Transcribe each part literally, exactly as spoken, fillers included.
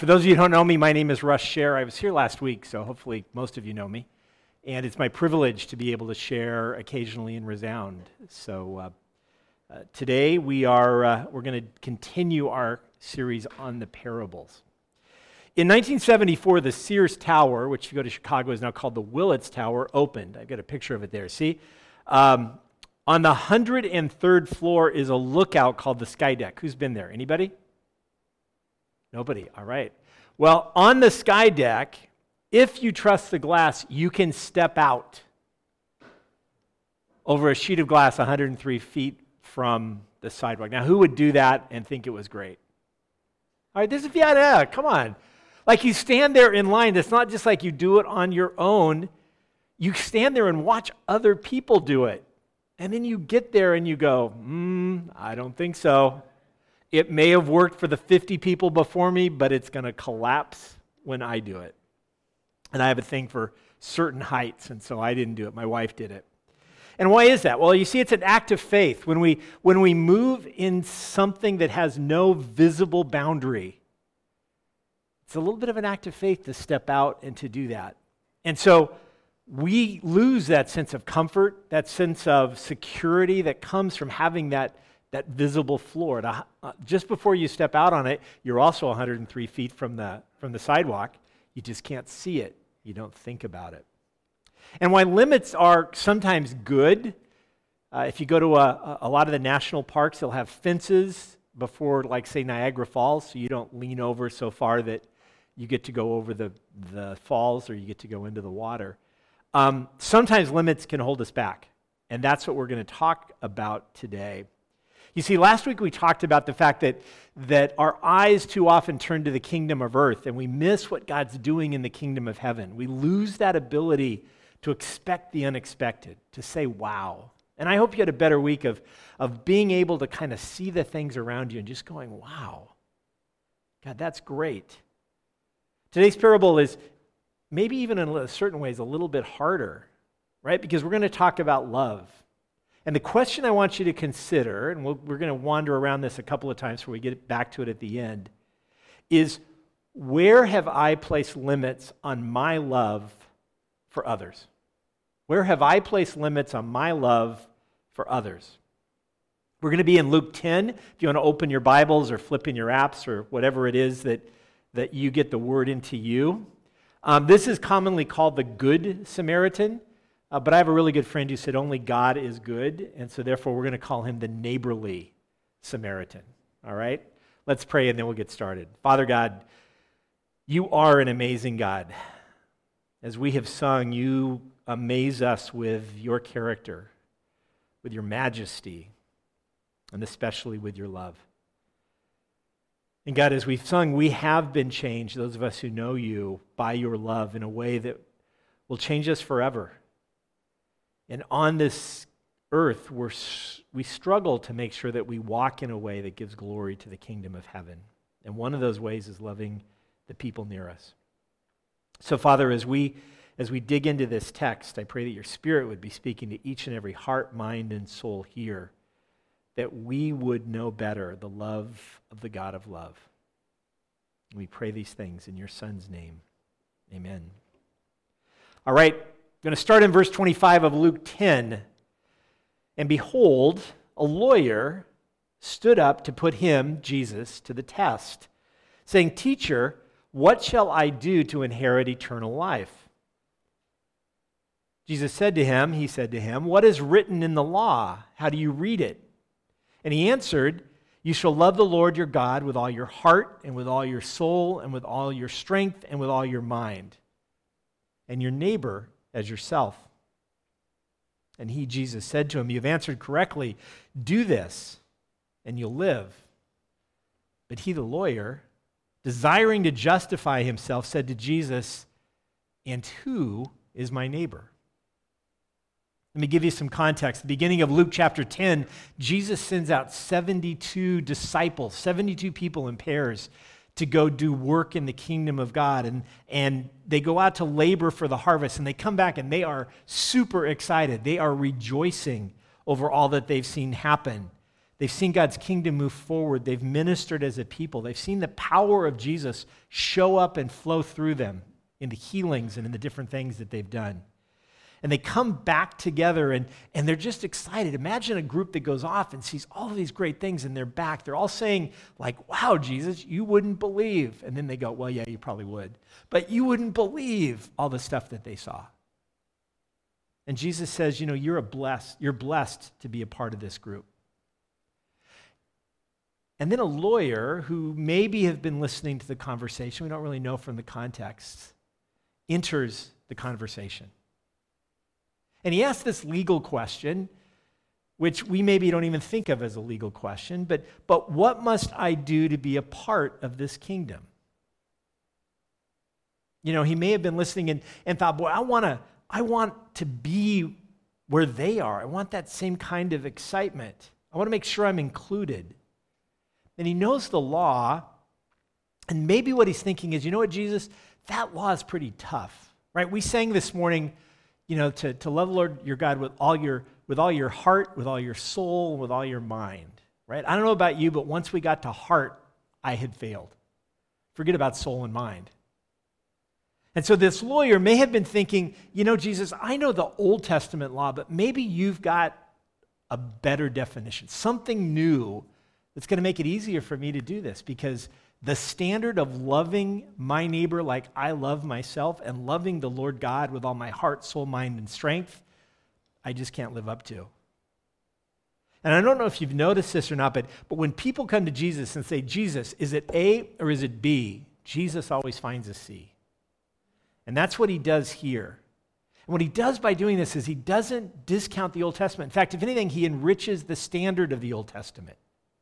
For those of you who don't know me, my name is Russ Scher. I was here last week, so hopefully most of you know me. And it's my privilege to be able to share occasionally in Resound. So uh, uh, today we are uh, we're going to continue our series on the parables. In nineteen seventy-four, the Sears Tower, which if you go to Chicago is now called the Willits Tower, opened. I've got a picture of it there. See? Um, on the one hundred third floor is a lookout called the Sky Deck. Who's been there? Anybody? Nobody. All right. Well, on the Sky Deck, if you trust the glass, you can step out over a sheet of glass one hundred three feet from the sidewalk. Now, who would do that and think it was great? All right, this is, yeah, yeah, come on. Like you stand there in line. It's not just like you do it on your own. You stand there and watch other people do it. And then you get there and you go, hmm, I don't think so. It may have worked for the fifty people before me, but it's going to collapse when I do it. And I have a thing for certain heights, and so I didn't do it. My wife did it. And why is that? Well, you see, it's an act of faith. When we, when we move in something that has no visible boundary, it's a little bit of an act of faith to step out and to do that. And so we lose that sense of comfort, that sense of security that comes from having that that visible floor. To, uh, just before you step out on it, you're also one hundred three feet from the, from the sidewalk. You just can't see it. You don't think about it. And while limits are sometimes good, uh, if you go to a, a lot of the national parks, they'll have fences before, like, say, Niagara Falls, so you don't lean over so far that you get to go over the, the falls or you get to go into the water. Um, sometimes limits can hold us back, and that's what we're going to talk about today. You see, last week we talked about the fact that, that our eyes too often turn to the kingdom of earth, and we miss what God's doing in the kingdom of heaven. We lose that ability to expect the unexpected, to say, wow. And I hope you had a better week of, of being able to kind of see the things around you and just going, wow, God, that's great. Today's parable is maybe even in certain ways a little bit harder, right? Because we're going to talk about love. And the question I want you to consider, and we'll, we're going to wander around this a couple of times before we get back to it at the end, is where have I placed limits on my love for others? Where have I placed limits on my love for others? We're going to be in Luke ten. If you want to open your Bibles or flip in your apps or whatever it is that, that you get the word into you. Um, this is commonly called the Good Samaritan. Uh, but I have a really good friend who said only God is good, and so therefore we're going to call him the neighborly Samaritan. All right? Let's pray and then we'll get started. Father God, you are an amazing God. As we have sung, you amaze us with your character, with your majesty, and especially with your love. And God, as we've sung, we have been changed, those of us who know you, by your love in a way that will change us forever. And on this earth, we're, we struggle to make sure that we walk in a way that gives glory to the kingdom of heaven. And one of those ways is loving the people near us. So, Father, as we, as we dig into this text, I pray that your Spirit would be speaking to each and every heart, mind, and soul here, that we would know better the love of the God of love. We pray these things in your Son's name. Amen. All right. I'm going to start in verse twenty-five of Luke ten. And behold, a lawyer stood up to put him, Jesus, to the test, saying, "Teacher, what shall I do to inherit eternal life?" Jesus said to him, he said to him, "What is written in the law? How do you read it?" And he answered, "You shall love the Lord your God with all your heart and with all your soul and with all your strength and with all your mind, and your neighbor as yourself." And he, Jesus, said to him, "You have answered correctly. Do this, and you'll live." But he, the lawyer, desiring to justify himself, said to Jesus, "And who is my neighbor?" Let me give you some context. At the beginning of Luke chapter ten, Jesus sends out seventy-two disciples, seventy-two people in pairs, to go do work in the kingdom of God. And, and they go out to labor for the harvest, and they come back and they are super excited. They are rejoicing over all that they've seen happen. They've seen God's kingdom move forward. They've ministered as a people. They've seen the power of Jesus show up and flow through them in the healings and in the different things that they've done. And they come back together, and, and they're just excited. Imagine a group that goes off and sees all of these great things, and they're back. They're all saying, like, wow, Jesus, you wouldn't believe. And then they go, well, yeah, you probably would. But you wouldn't believe all the stuff that they saw. And Jesus says, you know, you're a blessed, you're blessed to be a part of this group. And then a lawyer who maybe have been listening to the conversation, we don't really know from the context, enters the conversation. And he asks this legal question, which we maybe don't even think of as a legal question, but, but what must I do to be a part of this kingdom? You know, he may have been listening and, and thought, boy, I want to I want to be where they are. I want that same kind of excitement. I want to make sure I'm included. And he knows the law, and maybe what he's thinking is, you know what, Jesus, that law is pretty tough, right? We sang this morning, you know, to, to love the Lord your God with all your with all your heart, with all your soul, with all your mind, right? I don't know about you, but once we got to heart, I had failed. Forget about soul and mind. And so this lawyer may have been thinking, you know, Jesus, I know the Old Testament law, but maybe you've got a better definition, something new that's going to make it easier for me to do this, because the standard of loving my neighbor like I love myself and loving the Lord God with all my heart, soul, mind, and strength, I just can't live up to. And I don't know if you've noticed this or not, but, but when people come to Jesus and say, Jesus, is it A or is it B? Jesus always finds a C. And that's what he does here. And what he does by doing this is he doesn't discount the Old Testament. In fact, if anything, he enriches the standard of the Old Testament.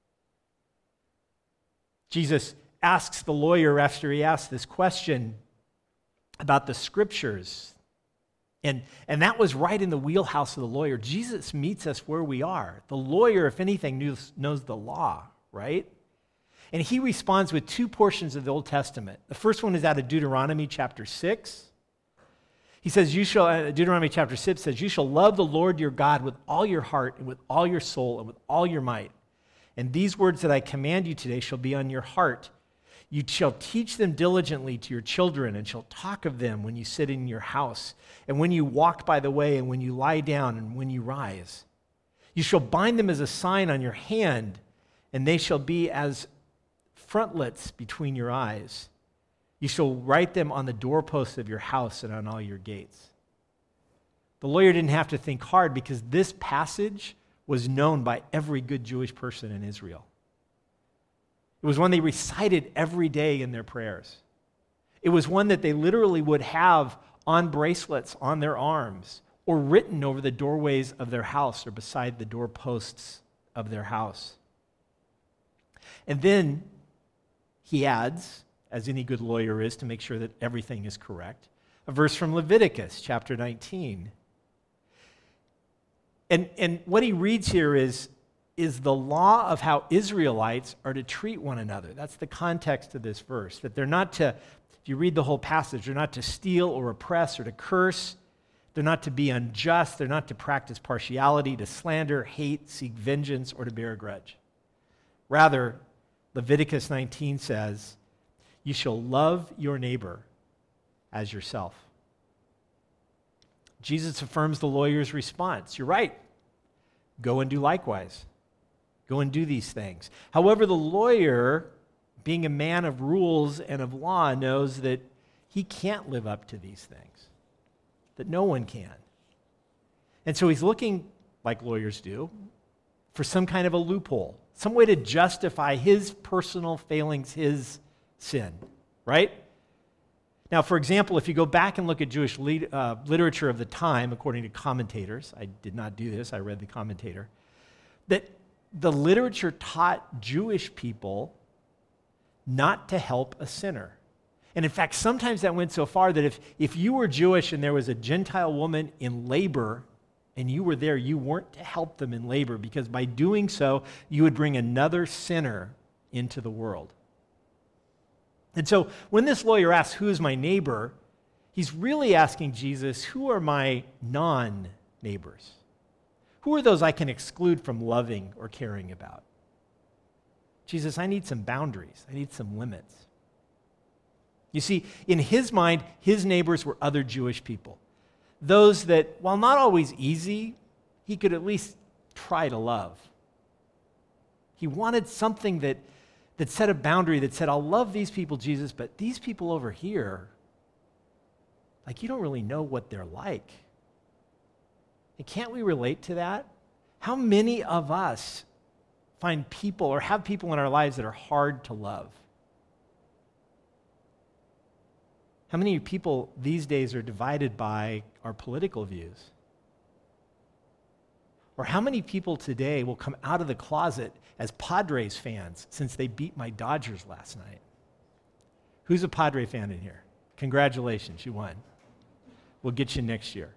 Jesus asks the lawyer after he asks this question about the scriptures. And, and that was right in the wheelhouse of the lawyer. Jesus meets us where we are. The lawyer, if anything, knows, knows the law, right? And he responds with two portions of the Old Testament. The first one is out of Deuteronomy chapter six. He says, "You shall," uh, Deuteronomy chapter six says, "You shall love the Lord your God with all your heart and with all your soul and with all your might. And these words that I command you today shall be on your heart. You shall teach them diligently to your children and shall talk of them when you sit in your house and when you walk by the way and when you lie down and when you rise. You shall bind them as a sign on your hand, and they shall be as frontlets between your eyes. You shall write them on the doorposts of your house and on all your gates." The lawyer didn't have to think hard because this passage was known by every good Jewish person in Israel. It was one they recited every day in their prayers. It was one that they literally would have on bracelets on their arms or written over the doorways of their house or beside the doorposts of their house. And then he adds, as any good lawyer is to make sure that everything is correct, a verse from Leviticus chapter nineteen. And, and what he reads here is, is the law of how Israelites are to treat one another. That's the context of this verse, that they're not to, if you read the whole passage, they're not to steal or oppress or to curse. They're not to be unjust. They're not to practice partiality, to slander, hate, seek vengeance, or to bear a grudge. Rather, Leviticus nineteen says, "You shall love your neighbor as yourself." Jesus affirms the lawyer's response. You're right. Go and do likewise. Go and do these things. However, the lawyer, being a man of rules and of law, knows that he can't live up to these things, that no one can. And so he's looking, like lawyers do, for some kind of a loophole, some way to justify his personal failings, his sin, right? Now, for example, if you go back and look at Jewish lead, uh, literature of the time, according to commentators, I did not do this, I read the commentator, that the literature taught Jewish people not to help a sinner. And in fact, sometimes that went so far that if, if you were Jewish and there was a Gentile woman in labor and you were there, you weren't to help them in labor, because by doing so, you would bring another sinner into the world. And so when this lawyer asks, "Who is my neighbor?" he's really asking Jesus, who are my non-neighbors? Who are those I can exclude from loving or caring about? Jesus, I need some boundaries. I need some limits. You see, in his mind, his neighbors were other Jewish people. Those that, while not always easy, he could at least try to love. He wanted something that, that set a boundary, that said, I'll love these people, Jesus, but these people over here, like, you don't really know what they're like. And can't we relate to that? How many of us find people or have people in our lives that are hard to love? How many people these days are divided by our political views? Or how many people today will come out of the closet as Padres fans since they beat my Dodgers last night? Who's a Padre fan in here? Congratulations, you won. We'll get you next year.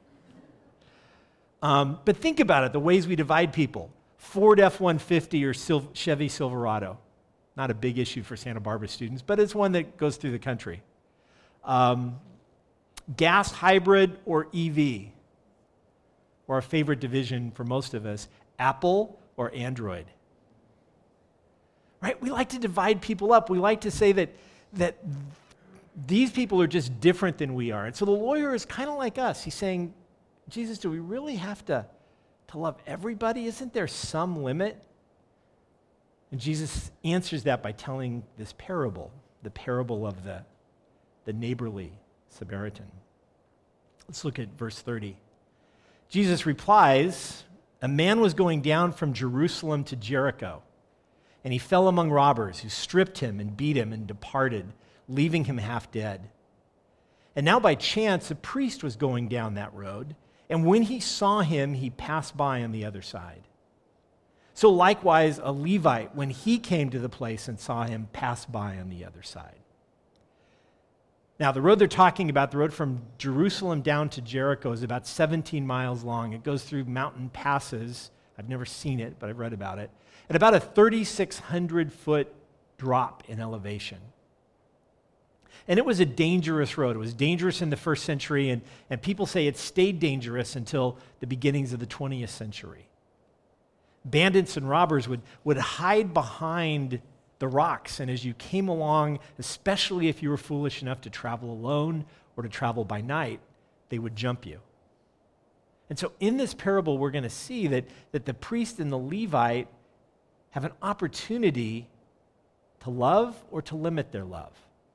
Um, but think about it, the ways we divide people. Ford F one fifty or Sil- Chevy Silverado. Not a big issue for Santa Barbara students, but it's one that goes through the country. Um, gas hybrid or E V, or our favorite division for most of us, Apple or Android. Right? We like to divide people up. We like to say that, that these people are just different than we are. And so the lawyer is kind of like us. He's saying, Jesus, do we really have to, to love everybody? Isn't there some limit? And Jesus answers that by telling this parable, the parable of the the neighborly Samaritan. Let's look at verse thirty. Jesus replies, a man was going down from Jerusalem to Jericho, and he fell among robbers who stripped him and beat him and departed, leaving him half dead. And now by chance a priest was going down that road, and when he saw him, he passed by on the other side. So likewise a Levite, when he came to the place and saw him, passed by on the other side. Now, the road they're talking about, the road from Jerusalem down to Jericho, is about seventeen miles long. It goes through mountain passes. I've never seen it, but I've read about it. At about a thirty-six hundred foot drop in elevation. And it was a dangerous road. It was dangerous in the first century, and, and people say it stayed dangerous until the beginnings of the twentieth century. Bandits and robbers would, would hide behind the rocks, and as you came along, especially if you were foolish enough to travel alone or to travel by night, they would jump you. And so in this parable, we're going to see that, that the priest and the Levite have an opportunity to love or to limit their love.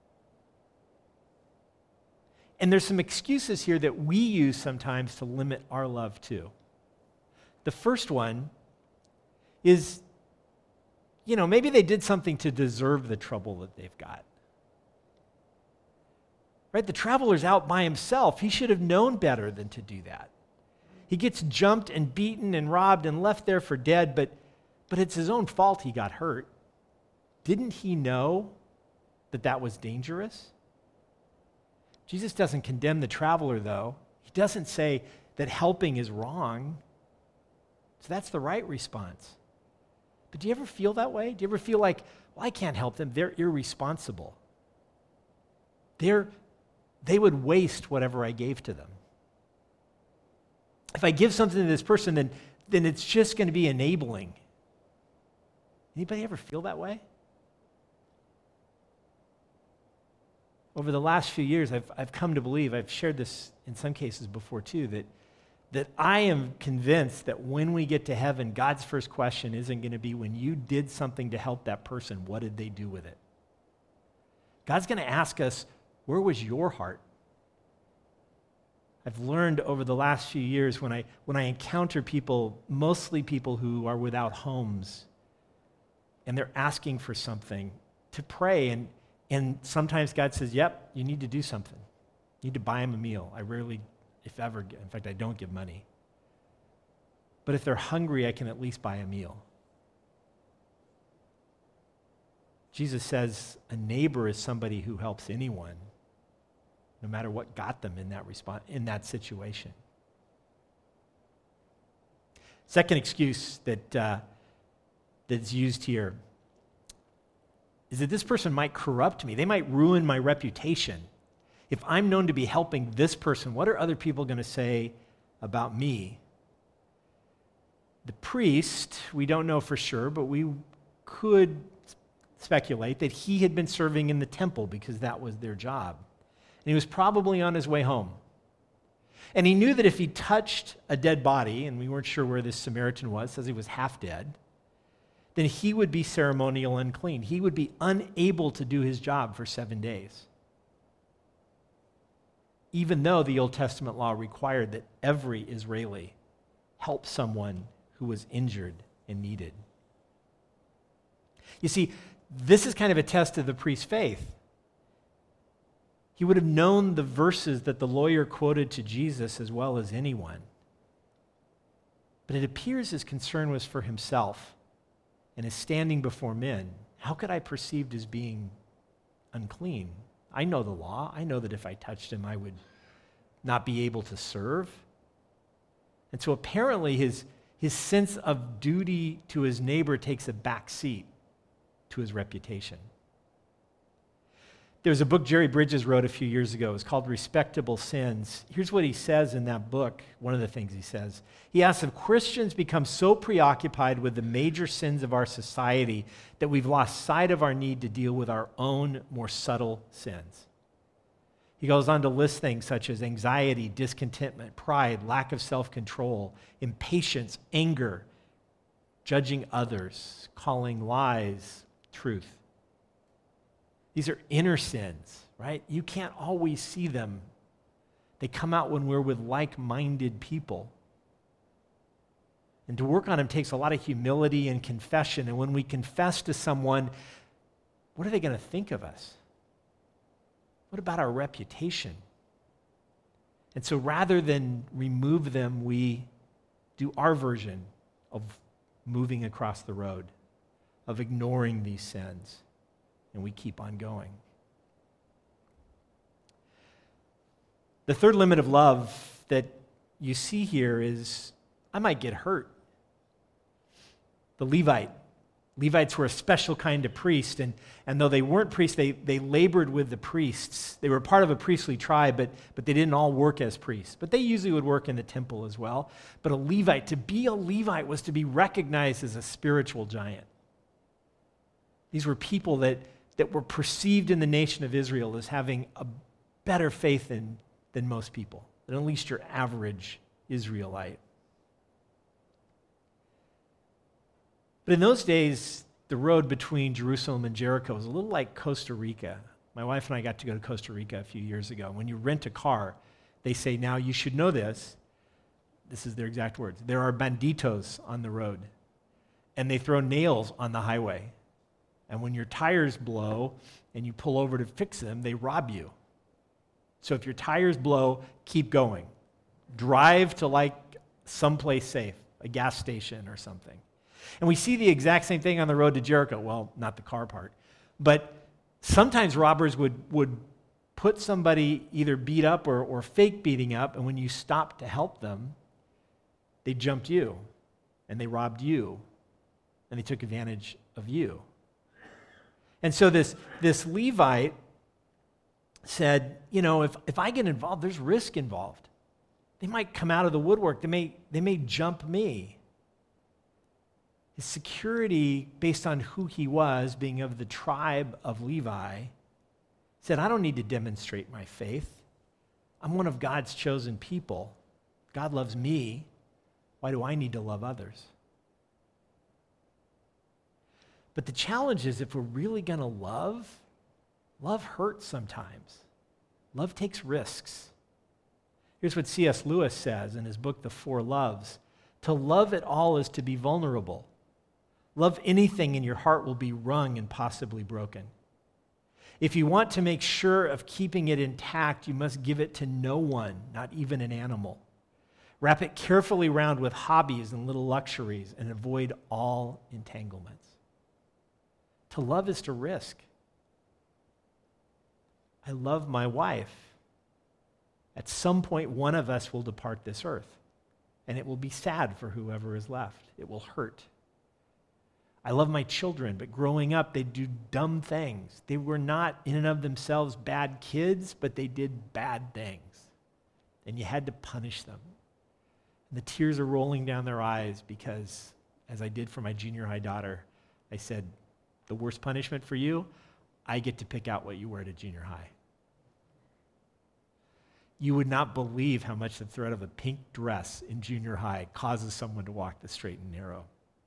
And there's some excuses here that we use sometimes to limit our love too. The first one is, you know, maybe they did something to deserve the trouble that they've got. Right? The traveler's out by himself. He should have known better than to do that. He gets jumped and beaten and robbed and left there for dead, but, but it's his own fault he got hurt. Didn't he know that that was dangerous? Jesus doesn't condemn the traveler, though. He doesn't say that helping is wrong. So that's the right response. But do you ever feel that way? Do you ever feel like, well, I can't help them. They're irresponsible. They're, they would waste whatever I gave to them. If I give something to this person, then, then it's just going to be enabling. Anybody ever feel that way? Over the last few years, I've, I've come to believe, I've shared this in some cases before too, that that I am convinced that when we get to heaven, God's first question isn't going to be, when you did something to help that person, what did they do with it? God's going to ask us, where was your heart? I've learned over the last few years when I, when I encounter people, mostly people who are without homes, and they're asking for something, to pray. And, and sometimes God says, yep, you need to do something. You need to buy them a meal. I rarely If ever, in fact, I don't give money. But if they're hungry, I can at least buy a meal. Jesus says a neighbor is somebody who helps anyone, no matter what got them in that response, in that situation. Second excuse that uh, that's used here is that this person might corrupt me. They might ruin my reputation. If I'm known to be helping this person, what are other people going to say about me? The priest, we don't know for sure, but we could speculate that he had been serving in the temple because that was their job. And he was probably on his way home. And he knew that if he touched a dead body, and we weren't sure where this Samaritan was, says he was half dead, then he would be ceremonial unclean. He would be unable to do his job for seven days. Even though the Old Testament law required that every Israeli help someone who was injured and needed. You see, this is kind of a test of the priest's faith. He would have known the verses that the lawyer quoted to Jesus as well as anyone. But it appears his concern was for himself and his standing before men. How could I perceived as being unclean? I know the law. I know that if I touched him, I would not be able to serve. And so apparently his, his sense of duty to his neighbor takes a back seat to his reputation. There was a book Jerry Bridges wrote a few years ago. It was called Respectable Sins. Here's what he says in that book, one of the things he says. He asks if Christians become so preoccupied with the major sins of our society that we've lost sight of our need to deal with our own more subtle sins. He goes on to list things such as anxiety, discontentment, pride, lack of self-control, impatience, anger, judging others, calling lies truth. These are inner sins, right? You can't always see them. They come out when we're with like-minded people. And to work on them takes a lot of humility and confession. And when we confess to someone, what are they going to think of us? What about our reputation? And so rather than remove them, we do our version of moving across the road, of ignoring these sins. And we keep on going. The third limit of love that you see here is, I might get hurt. The Levite. Levites were a special kind of priest, and, and though they weren't priests, they, they labored with the priests. They were part of a priestly tribe, but, but they didn't all work as priests. But they usually would work in the temple as well. But a Levite, to be a Levite was to be recognized as a spiritual giant. These were people that that were perceived in the nation of Israel as having a better faith than, than most people, than at least your average Israelite. But in those days, the road between Jerusalem and Jericho was a little like Costa Rica. My wife and I got to go to Costa Rica a few years ago. When you rent a car, they say, now you should know this. This is their exact words. There are banditos on the road, and they throw nails on the highway. And when your tires blow and you pull over to fix them, they rob you. So if your tires blow, keep going. Drive to like someplace safe, a gas station or something. And we see the exact same thing on the road to Jericho. Well, not the car part. But sometimes robbers would, would put somebody either beat up or, or fake beating up, and when you stopped to help them, they jumped you, and they robbed you, and they took advantage of you. And so this, this Levite said, you know, if, if I get involved, there's risk involved. They might come out of the woodwork. They may, they may jump me. His security, based on who he was, being of the tribe of Levi, said, I don't need to demonstrate my faith. I'm one of God's chosen people. God loves me. Why do I need to love others? But the challenge is, if we're really going to love, love hurts sometimes. Love takes risks. Here's what C S Lewis says in his book, The Four Loves. To love at all is to be vulnerable. Love anything and your heart will be wrung and possibly broken. If you want to make sure of keeping it intact, you must give it to no one, not even an animal. Wrap it carefully round with hobbies and little luxuries and avoid all entanglements. To love is to risk. I love my wife. At some point, one of us will depart this earth, and it will be sad for whoever is left. It will hurt. I love my children, but growing up, they do dumb things. They were not in and of themselves bad kids, but they did bad things, and you had to punish them. And the tears are rolling down their eyes because, as I did for my junior high daughter, I said, the worst punishment for you? I get to pick out what you wear to junior high. You would not believe how much the threat of a pink dress in junior high causes someone to walk the straight and narrow.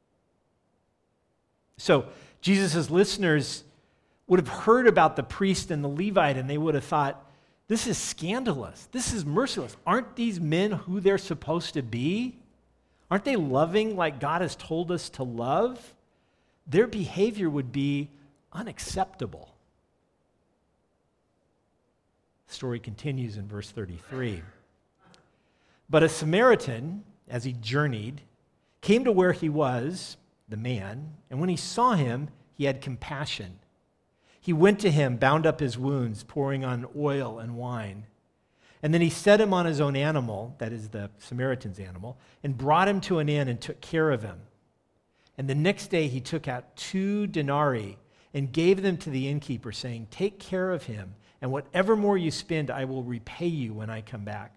So Jesus' listeners would have heard about the priest and the Levite, and they would have thought, this is scandalous. This is merciless. Aren't these men who they're supposed to be? Aren't they loving like God has told us to love? Their behavior would be unacceptable. The story continues in verse thirty-three. But a Samaritan, as he journeyed, came to where he was, the man, and when he saw him, he had compassion. He went to him, bound up his wounds, pouring on oil and wine. And then he set him on his own animal, that is the Samaritan's animal, and brought him to an inn and took care of him. And the next day he took out two denarii and gave them to the innkeeper, saying, take care of him, and whatever more you spend, I will repay you when I come back.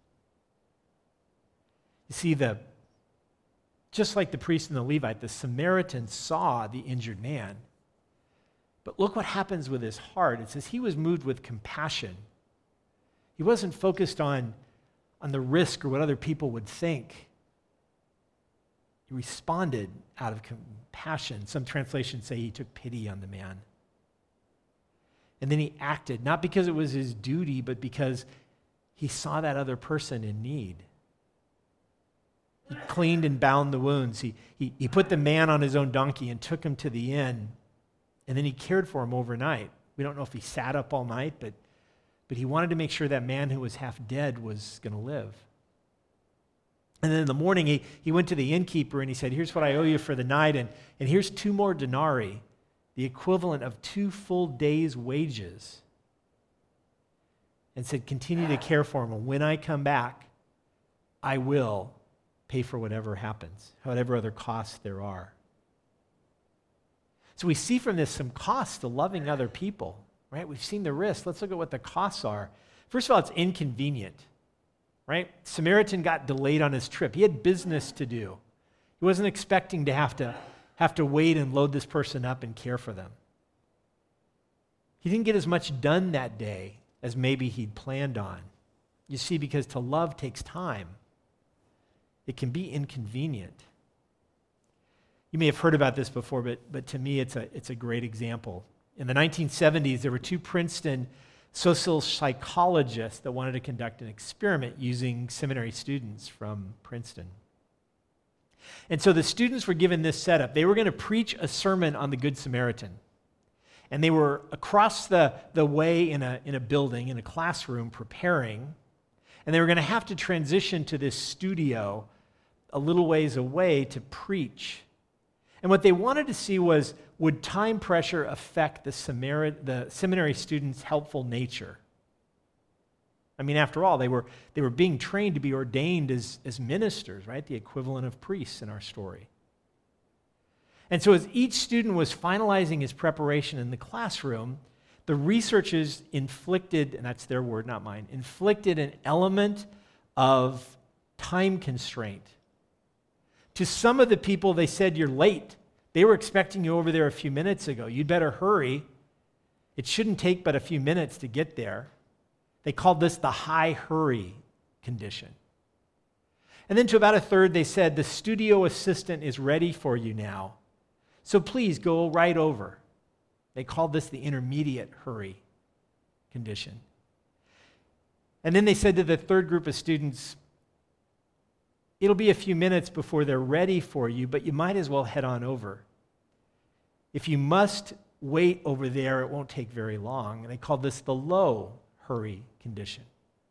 You see, the just like the priest and the Levite, the Samaritan saw the injured man. But look what happens with his heart. It says he was moved with compassion. He wasn't focused on, on the risk or what other people would think. He responded out of compassion. Some translations say he took pity on the man. And then he acted, not because it was his duty, but because he saw that other person in need. He cleaned and bound the wounds. He, he, he put the man on his own donkey and took him to the inn. And then he cared for him overnight. We don't know if he sat up all night, but, but he wanted to make sure that man who was half dead was going to live. And then in the morning, he, he went to the innkeeper and he said, here's what I owe you for the night, and, and here's two more denarii, the equivalent of two full days' wages. And said, continue to care for him, and when I come back, I will pay for whatever happens, whatever other costs there are. So we see from this some costs to loving other people, right? We've seen the risks. Let's look at what the costs are. First of all, it's inconvenient, right? Samaritan got delayed on his trip. He had business to do. He wasn't expecting to have to have to wait and load this person up and care for them. He didn't get as much done that day as maybe he'd planned on. You see, because to love takes time. It can be inconvenient. You may have heard about this before, but, but to me, it's a, it's a great example. In the nineteen seventies, there were two Princeton social psychologists that wanted to conduct an experiment using seminary students from Princeton. And so the students were given this setup. They were going to preach a sermon on the Good Samaritan. And they were across the, the way in a, in a building, in a classroom, preparing. And they were going to have to transition to this studio a little ways away to preach. And what they wanted to see was, would time pressure affect the, Samari- the seminary students' helpful nature? I mean, after all, they were, they were being trained to be ordained as, as ministers, right? The equivalent of priests in our story. And so as each student was finalizing his preparation in the classroom, the researchers inflicted, and that's their word, not mine, inflicted an element of time constraint. To some of the people, they said, you're late. They were expecting you over there a few minutes ago. You'd better hurry. It shouldn't take but a few minutes to get there. They called this the high hurry condition. And then to about a third, they said, the studio assistant is ready for you now. So please go right over. They called this the intermediate hurry condition. And then they said to the third group of students, it'll be a few minutes before they're ready for you, but you might as well head on over. If you must wait over there, it won't take very long. And they called this the low hurry condition.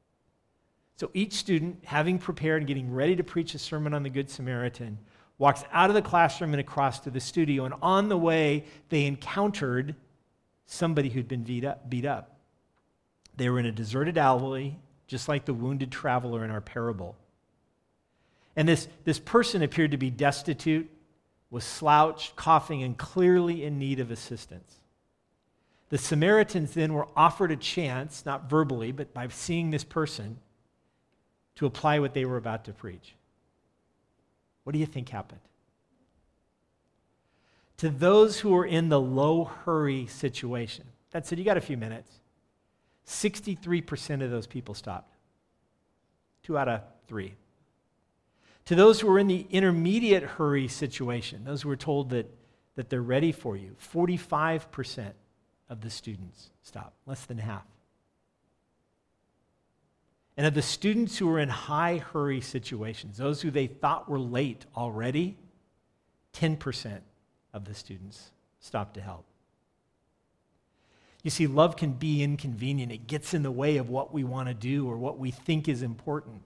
So each student, having prepared and getting ready to preach a sermon on the Good Samaritan, walks out of the classroom and across to the studio, and on the way, they encountered somebody who'd been beat up. Beat up. They were in a deserted alley, just like the wounded traveler in our parable. And this, this person appeared to be destitute, was slouched, coughing, and clearly in need of assistance. The Samaritans then were offered a chance, not verbally, but by seeing this person, to apply what they were about to preach. What do you think happened? To those who are in the low hurry situation. That said, you got a few minutes. sixty-three percent of those people stopped. Two out of three. To those who are in the intermediate hurry situation, those who are told that, that they're ready for you, forty-five percent of the students stopped, less than half. And of the students who were in high hurry situations, those who they thought were late already, ten percent of the students stopped to help. You see, love can be inconvenient. It gets in the way of what we want to do or what we think is important.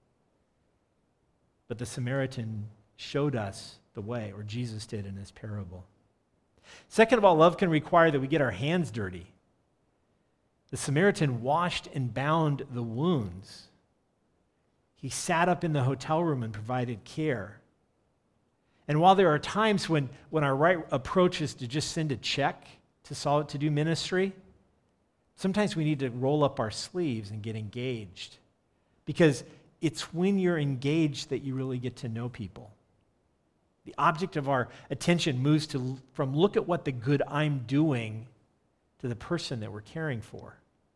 But the Samaritan showed us the way, or Jesus did in this parable. Second of all, love can require that we get our hands dirty. The Samaritan washed and bound the wounds. He sat up in the hotel room and provided care. And while there are times when, when our right approach is to just send a check to solve, to do ministry, sometimes we need to roll up our sleeves and get engaged. Because it's when you're engaged that you really get to know people. The object of our attention moves to, from look at what the good I'm doing to the person that we're caring for.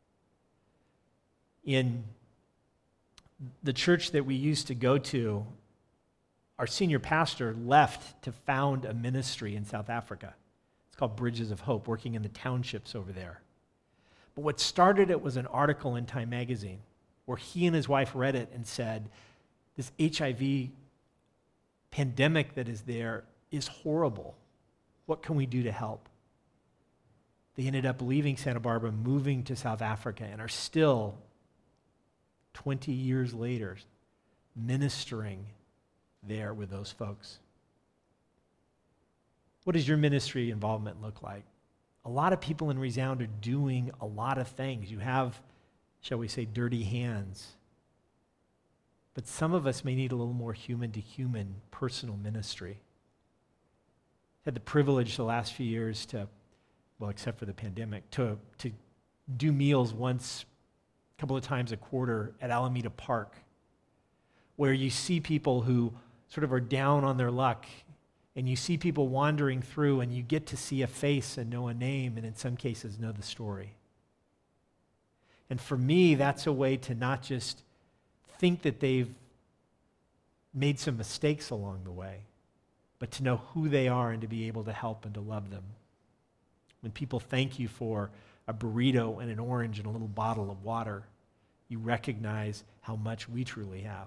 In the church that we used to go to, our senior pastor left to found a ministry in South Africa. It's called Bridges of Hope, working in the townships over there. But what started it was an article in Time magazine where he and his wife read it and said, this H I V pandemic that is there is horrible. What can we do to help? They ended up leaving Santa Barbara, moving to South Africa, and are still, twenty years later, ministering there with those folks. What does your ministry involvement look like? A lot of people in Resound are doing a lot of things. You have, shall we say, dirty hands. But some of us may need a little more human-to-human personal ministry. Had the privilege the last few years to, well, except for the pandemic, to, to do meals once, a couple of times a quarter at Alameda Park, where you see people who sort of are down on their luck, and you see people wandering through, and you get to see a face and know a name, and in some cases know the story. And for me, that's a way to not just think that they've made some mistakes along the way, but to know who they are and to be able to help and to love them. When people thank you for a burrito and an orange and a little bottle of water, you recognize how much we truly have.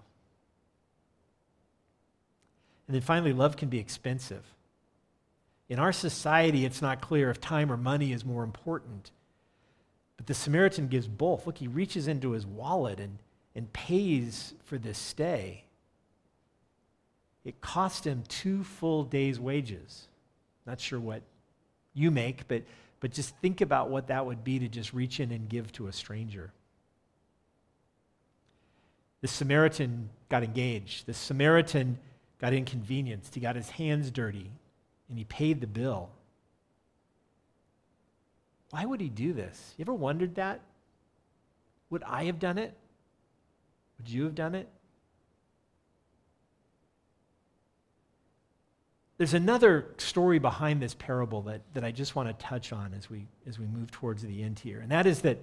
And then finally, love can be expensive. In our society, it's not clear if time or money is more important. But the Samaritan gives both. Look, he reaches into his wallet and, and pays for this stay. It cost him two full days' wages. Not sure what you make, but, but just think about what that would be to just reach in and give to a stranger. The Samaritan got engaged. The Samaritan got inconvenienced. He got his hands dirty, and he paid the bill. Why would he do this? You ever wondered that? Would I have done it? Would you have done it? There's another story behind this parable that, that I just want to touch on as we, as we move towards the end here, and that is that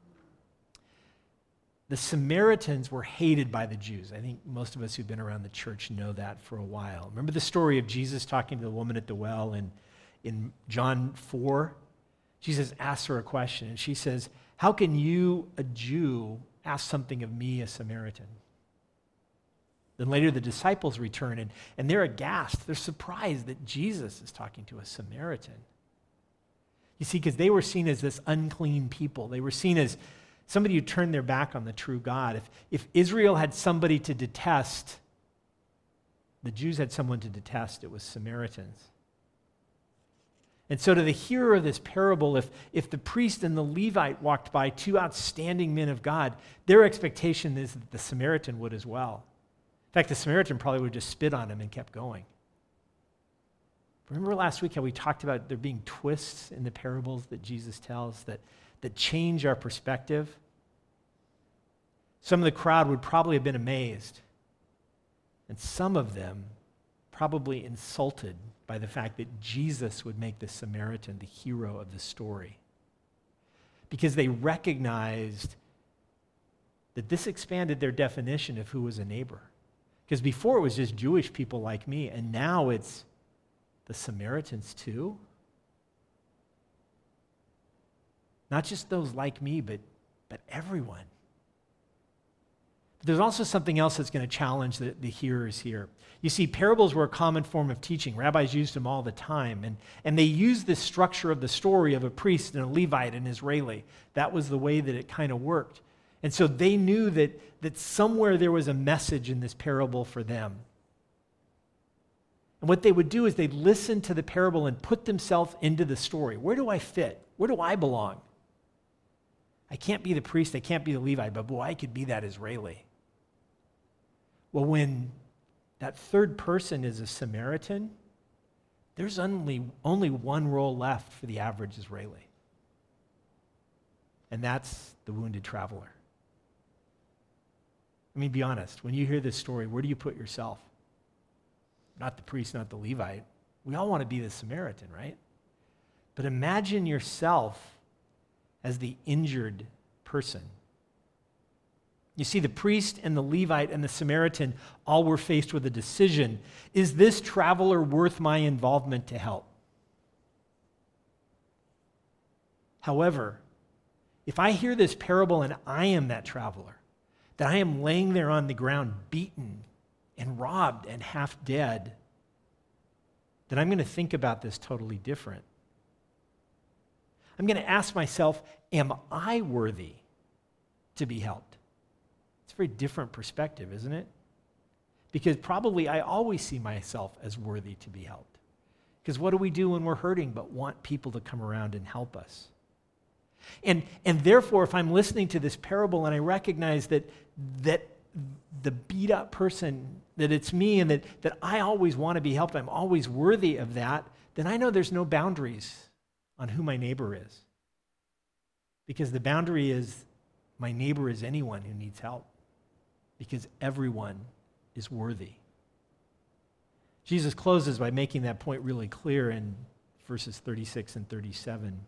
the Samaritans were hated by the Jews. I think most of us who've been around the church know that for a while. Remember the story of Jesus talking to the woman at the well in, in John four? Jesus asks her a question, and she says, "How can you, a Jew, ask something of me, a Samaritan?" Then later the disciples return, and, and they're aghast. They're surprised that Jesus is talking to a Samaritan. You see, because they were seen as this unclean people. They were seen as somebody who turned their back on the true God. If, if Israel had somebody to detest, the Jews had someone to detest. It was Samaritans. And so to the hearer of this parable, if, if the priest and the Levite walked by, two outstanding men of God, their expectation is that the Samaritan would as well. In fact, the Samaritan probably would have just spit on him and kept going. Remember last week how we talked about there being twists in the parables that Jesus tells that, that change our perspective? Some of the crowd would probably have been amazed, and some of them probably insulted by the fact that Jesus would make the Samaritan the hero of the story. Because they recognized that this expanded their definition of who was a neighbor. Because before it was just Jewish people like me, and now it's the Samaritans too. Not just those like me, but, but everyone. But there's also something else that's going to challenge the, the hearers here. You see, parables were a common form of teaching. Rabbis used them all the time. And, and they used this structure of the story of a priest and a Levite and an Israeli. That was the way that it kind of worked. And so they knew that, that somewhere there was a message in this parable for them. And what they would do is they'd listen to the parable and put themselves into the story. Where do I fit? Where do I belong? I can't be the priest, I can't be the Levite, but boy, I could be that Israeli. Well, when that third person is a Samaritan, there's only, only one role left for the average Israeli. And that's the wounded traveler. I mean, be honest, when you hear this story, where do you put yourself? Not the priest, not the Levite. We all want to be the Samaritan, right? But imagine yourself as the injured person. You see, the priest and the Levite and the Samaritan all were faced with a decision. Is this traveler worth my involvement to help? However, if I hear this parable and I am that traveler, that I am laying there on the ground beaten and robbed and half dead, then I'm going to think about this totally different. I'm going to ask myself, am I worthy to be helped? It's a very different perspective, isn't it? Because probably I always see myself as worthy to be helped. Because what do we do when we're hurting but want people to come around and help us? And, and therefore, if I'm listening to this parable and I recognize that, that the beat up person, that it's me and that, that I always want to be helped, I'm always worthy of that, then I know there's no boundaries on who my neighbor is. Because the boundary is my neighbor is anyone who needs help. Because everyone is worthy. Jesus closes by making that point really clear in verses thirty-six and thirty-seven.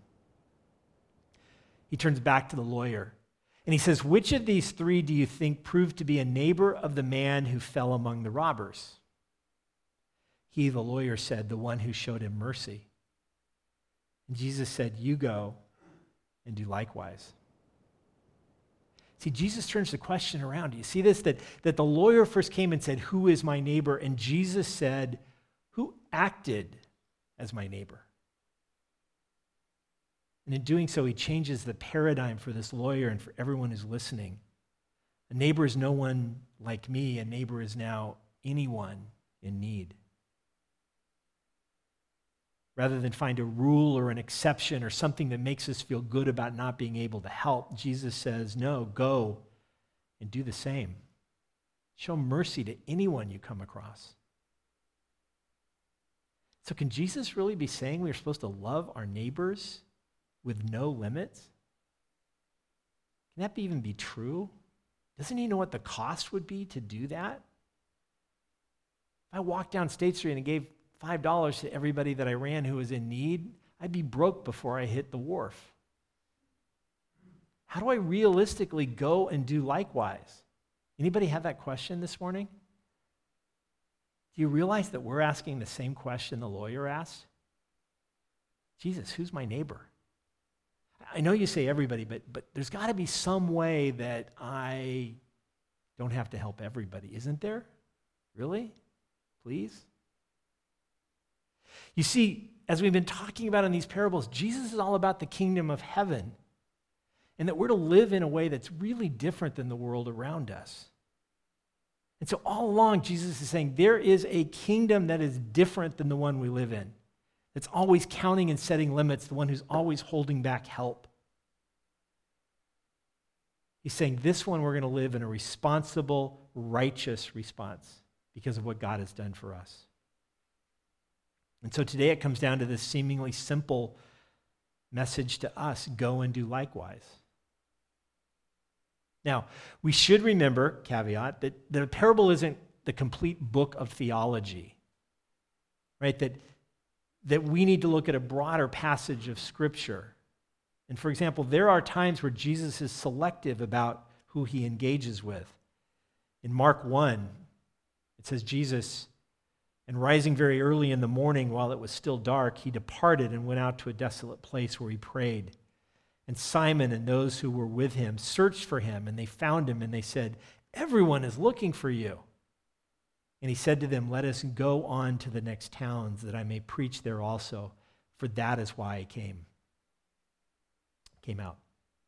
He turns back to the lawyer and he says, which of these three do you think proved to be a neighbor of the man who fell among the robbers? He, the lawyer, said, the one who showed him mercy. And Jesus said, you go and do likewise. See, Jesus turns the question around. Do you see this? That, that the lawyer first came and said, who is my neighbor? And Jesus said, who acted as my neighbor? And in doing so, he changes the paradigm for this lawyer and for everyone who's listening. A neighbor is no one like me. A neighbor is now anyone in need. Rather than find a rule or an exception or something that makes us feel good about not being able to help, Jesus says, no, go and do the same. Show mercy to anyone you come across. So can Jesus really be saying we're supposed to love our neighbors with no limits? Can that be even be true? Doesn't he know what the cost would be to do that? If I walked down State Street and gave five dollars to everybody that I ran who was in need, I'd be broke before I hit the wharf. How do I realistically go and do likewise? Anybody have that question this morning? Do you realize that we're asking the same question the lawyer asked? Jesus, who's my neighbor? I know you say everybody, but, but there's got to be some way that I don't have to help everybody, isn't there? Really? Please? You see, as we've been talking about in these parables, Jesus is all about the kingdom of heaven and that we're to live in a way that's really different than the world around us. And so all along, Jesus is saying there is a kingdom that is different than the one we live in. It's always counting and setting limits, the one who's always holding back help. He's saying this one we're going to live in a responsible, righteous response because of what God has done for us. And so today it comes down to this seemingly simple message to us, go and do likewise. Now, we should remember, caveat, that the parable isn't the complete book of theology, right? That that we need to look at a broader passage of Scripture. And for example, there are times where Jesus is selective about who he engages with. In Mark one, it says, Jesus, and rising very early in the morning while it was still dark, he departed and went out to a desolate place where he prayed. And Simon and those who were with him searched for him, and they found him, and they said, everyone is looking for you. And he said to them, let us go on to the next towns, that I may preach there also, for that is why I came. Came out.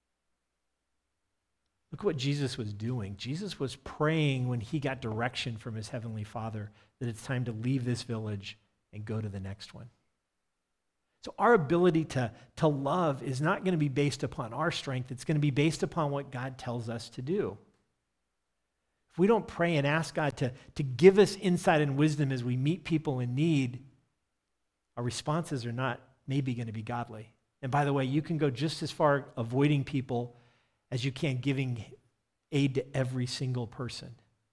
Look what Jesus was doing. Jesus was praying when he got direction from his heavenly Father that it's time to leave this village and go to the next one. So our ability to, to love is not going to be based upon our strength. It's going to be based upon what God tells us to do. If we don't pray and ask God to, to give us insight and wisdom as we meet people in need, our responses are not maybe going to be godly. And by the way, you can go just as far avoiding people as you can giving aid to every single person.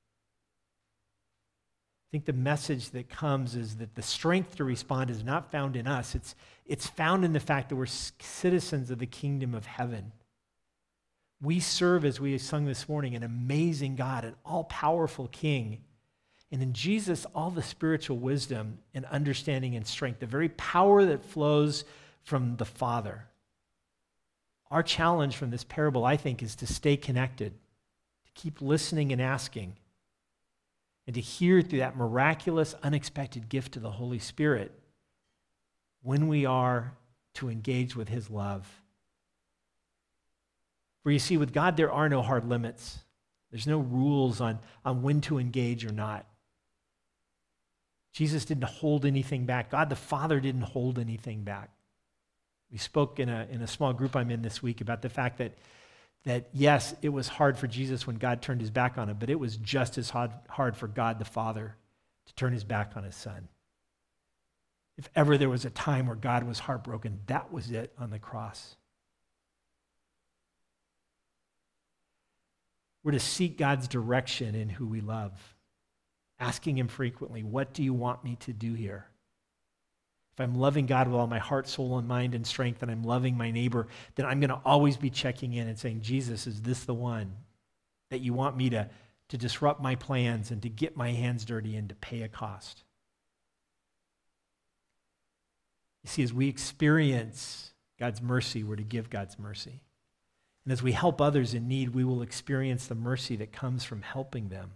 I think the message that comes is that the strength to respond is not found in us. It's, it's found in the fact that we're citizens of the kingdom of heaven. We serve, as we sung this morning, an amazing God, an all-powerful King. And in Jesus, all the spiritual wisdom and understanding and strength, the very power that flows from the Father. Our challenge from this parable, I think, is to stay connected, to keep listening and asking, and to hear through that miraculous, unexpected gift of the Holy Spirit when we are to engage with his love. For you see, with God, there are no hard limits. There's no rules on, on when to engage or not. Jesus didn't hold anything back. God the Father didn't hold anything back. We spoke in a, in a small group I'm in this week about the fact that, that, yes, it was hard for Jesus when God turned his back on him, but it was just as hard, hard for God the Father to turn his back on his Son. If ever there was a time where God was heartbroken, that was it on the cross. We're to seek God's direction in who we love, asking him frequently, what do you want me to do here? If I'm loving God with all my heart, soul, and mind and strength, and I'm loving my neighbor, then I'm going to always be checking in and saying, Jesus, is this the one that you want me to, to disrupt my plans and to get my hands dirty and to pay a cost? You see, as we experience God's mercy, we're to give God's mercy. And as we help others in need, we will experience the mercy that comes from helping them.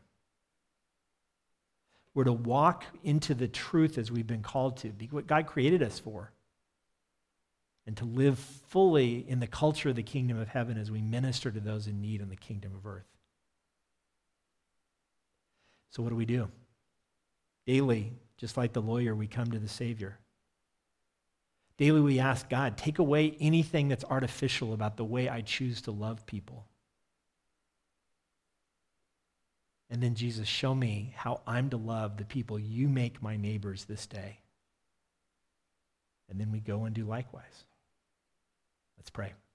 We're to walk into the truth as we've been called to, be what God created us for, and to live fully in the culture of the kingdom of heaven as we minister to those in need in the kingdom of earth. So what do we do? Daily, just like the lawyer, we come to the Savior. Daily we ask God, take away anything that's artificial about the way I choose to love people. And then, Jesus, show me how I'm to love the people you make my neighbors this day. And then we go and do likewise. Let's pray.